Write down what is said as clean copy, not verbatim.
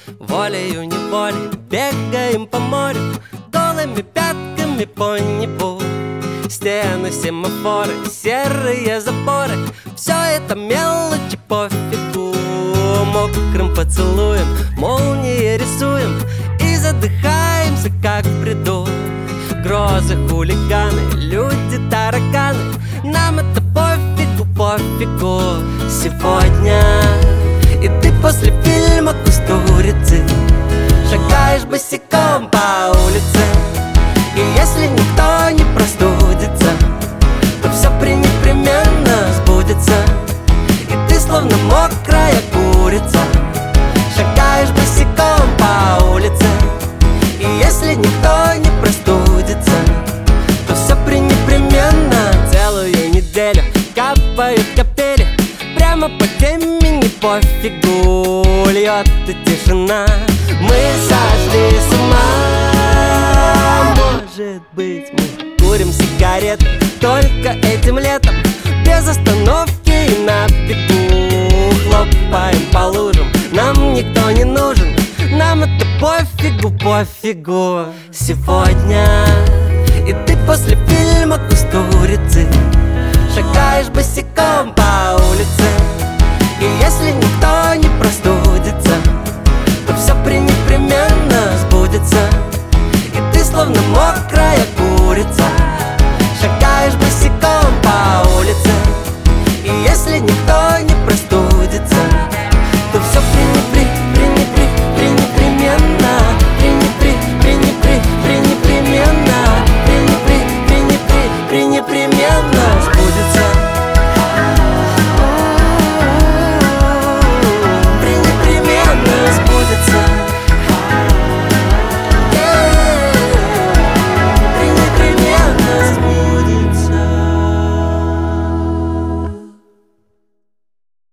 волею-неволей бегаем по морю, голыми пятками по небу. Стены, семафоры, серые заборы, все это мелочи пофигу. Мокрым поцелуем молнии рисуем и задыхаемся, как в бреду. Грозы, хулиганы, люди, тараканы, нам это пофигу, пофигу. Сегодня и ты после фильма «Кустурицы» шагаешь босиком по улице. И если никто не простудится, то все непременно сбудется. И ты словно мокрая курица шагаешь босиком по улице. И если никто не простудится, то все непременно. Целую неделю капают капели прямо по темени, пофигу. Льет и тишина, мы сошли с ума. Может быть, мы курим сигареты только этим летом, без остановки и на бегу. Хлопаем по лужам, нам никто не нужен, нам это пофигу, пофигу. Сегодня и ты после фильма «Кустурицы» шагаешь босиком по улице. И если никто